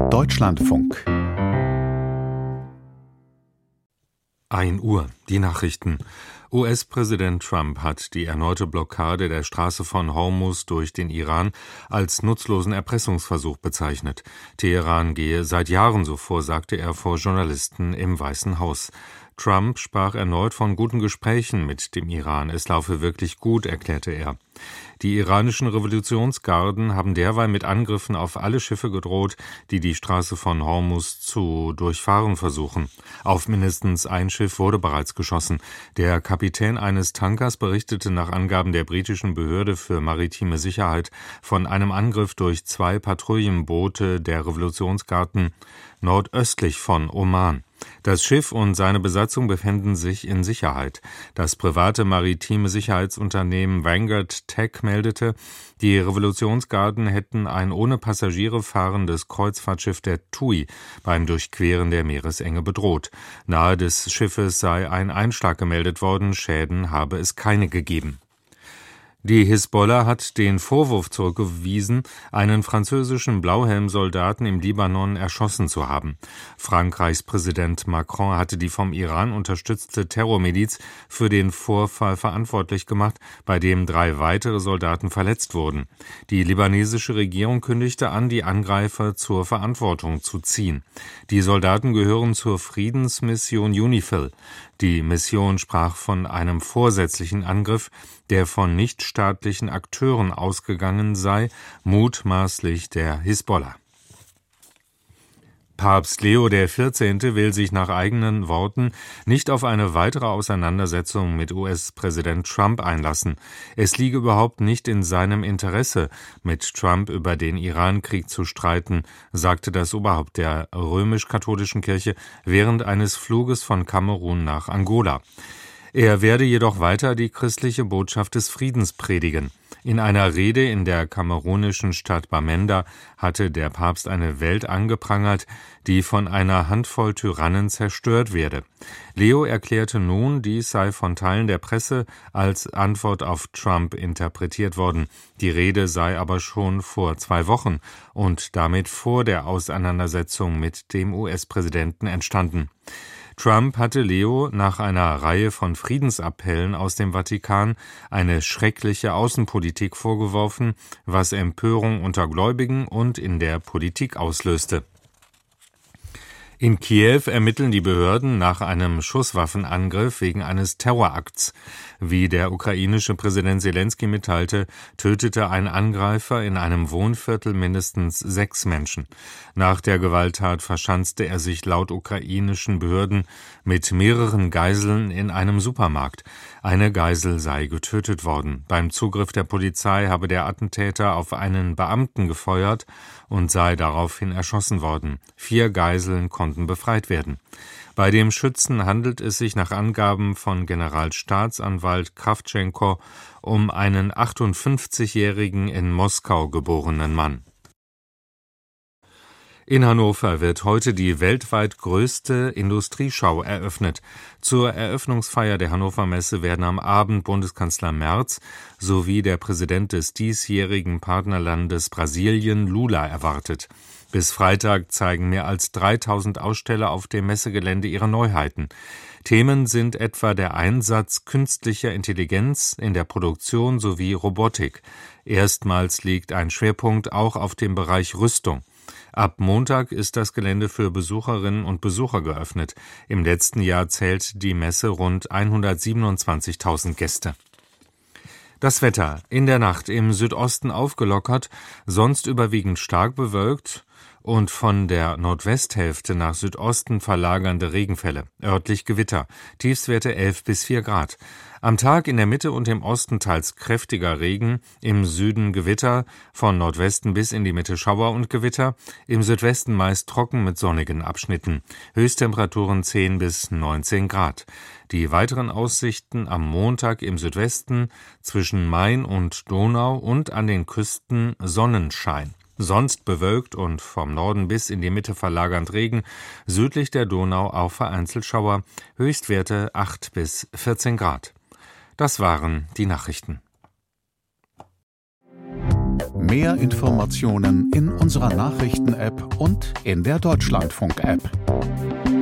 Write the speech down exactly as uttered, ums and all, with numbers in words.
Deutschlandfunk. ein Uhr, die Nachrichten. U S-Präsident Trump hat die erneute Blockade der Straße von Hormuz durch den Iran als nutzlosen Erpressungsversuch bezeichnet. Teheran gehe seit Jahren so vor, sagte er vor Journalisten im Weißen Haus. Trump sprach erneut von guten Gesprächen mit dem Iran. Es laufe wirklich gut, erklärte er. Die iranischen Revolutionsgarden haben derweil mit Angriffen auf alle Schiffe gedroht, die die Straße von Hormuz zu durchfahren versuchen. Auf mindestens ein Schiff wurde bereits geschossen. Der Kapitän eines Tankers berichtete nach Angaben der britischen Behörde für maritime Sicherheit von einem Angriff durch zwei Patrouillenboote der Revolutionsgarden nordöstlich von Oman. Das Schiff und seine Besatzung befänden sich in Sicherheit. Das private maritime Sicherheitsunternehmen Vanguard Tech meldete, die Revolutionsgarden hätten ein ohne Passagiere fahrendes Kreuzfahrtschiff der T U I beim Durchqueren der Meeresenge bedroht. Nahe des Schiffes sei ein Einschlag gemeldet worden, Schäden habe es keine gegeben. Die Hisbollah hat den Vorwurf zurückgewiesen, einen französischen Blauhelmsoldaten im Libanon erschossen zu haben. Frankreichs Präsident Macron hatte die vom Iran unterstützte Terrormiliz für den Vorfall verantwortlich gemacht, bei dem drei weitere Soldaten verletzt wurden. Die libanesische Regierung kündigte an, die Angreifer zur Verantwortung zu ziehen. Die Soldaten gehören zur Friedensmission UNIFIL. Die Mission sprach von einem vorsätzlichen Angriff, der von nichtstaatlichen Akteuren ausgegangen sei, mutmaßlich der Hisbollah. Papst Leo der Vierzehnte will sich nach eigenen Worten nicht auf eine weitere Auseinandersetzung mit U S-Präsident Trump einlassen. Es liege überhaupt nicht in seinem Interesse, mit Trump über den Iran-Krieg zu streiten, sagte das Oberhaupt der römisch-katholischen Kirche während eines Fluges von Kamerun nach Angola. Er werde jedoch weiter die christliche Botschaft des Friedens predigen. In einer Rede in der kamerunischen Stadt Bamenda hatte der Papst eine Welt angeprangert, die von einer Handvoll Tyrannen zerstört werde. Leo erklärte nun, dies sei von Teilen der Presse als Antwort auf Trump interpretiert worden. Die Rede sei aber schon vor zwei Wochen und damit vor der Auseinandersetzung mit dem U S-Präsidenten entstanden. Trump hatte Leo nach einer Reihe von Friedensappellen aus dem Vatikan eine schreckliche Außenpolitik vorgeworfen, was Empörung unter Gläubigen und in der Politik auslöste. In Kiew ermitteln die Behörden nach einem Schusswaffenangriff wegen eines Terrorakts. Wie der ukrainische Präsident Selenskyj mitteilte, tötete ein Angreifer in einem Wohnviertel mindestens sechs Menschen. Nach der Gewalttat verschanzte er sich laut ukrainischen Behörden mit mehreren Geiseln in einem Supermarkt. Eine Geisel sei getötet worden. Beim Zugriff der Polizei habe der Attentäter auf einen Beamten gefeuert und sei daraufhin erschossen worden. Vier Geiseln konnten befreit werden. Bei dem Schützen handelt es sich nach Angaben von Generalstaatsanwalt Krawtschenko um einen achtundfünfzigjährigen in Moskau geborenen Mann. In Hannover wird heute die weltweit größte Industrieschau eröffnet. Zur Eröffnungsfeier der Hannover Messe werden am Abend Bundeskanzler Merz sowie der Präsident des diesjährigen Partnerlandes Brasilien, Lula, erwartet. Bis Freitag zeigen mehr als dreitausend Aussteller auf dem Messegelände ihre Neuheiten. Themen sind etwa der Einsatz künstlicher Intelligenz in der Produktion sowie Robotik. Erstmals liegt ein Schwerpunkt auch auf dem Bereich Rüstung. Ab Montag ist das Gelände für Besucherinnen und Besucher geöffnet. Im letzten Jahr zählt die Messe rund hundertsiebenundzwanzigtausend Gäste. Das Wetter: in der Nacht im Südosten aufgelockert, sonst überwiegend stark bewölkt und von der Nordwesthälfte nach Südosten verlagernde Regenfälle, örtlich Gewitter, Tiefstwerte elf bis vier Grad. Am Tag in der Mitte und im Osten teils kräftiger Regen, im Süden Gewitter, von Nordwesten bis in die Mitte Schauer und Gewitter, im Südwesten meist trocken mit sonnigen Abschnitten, Höchsttemperaturen zehn bis neunzehn Grad. Die weiteren Aussichten am Montag im Südwesten, zwischen Main und Donau und an den Küsten Sonnenschein. Sonst bewölkt und vom Norden bis in die Mitte verlagernd Regen, südlich der Donau auch vereinzelt Schauer, Höchstwerte acht bis vierzehn Grad. Das waren die Nachrichten. Mehr Informationen in unserer Nachrichten-App und in der Deutschlandfunk-App.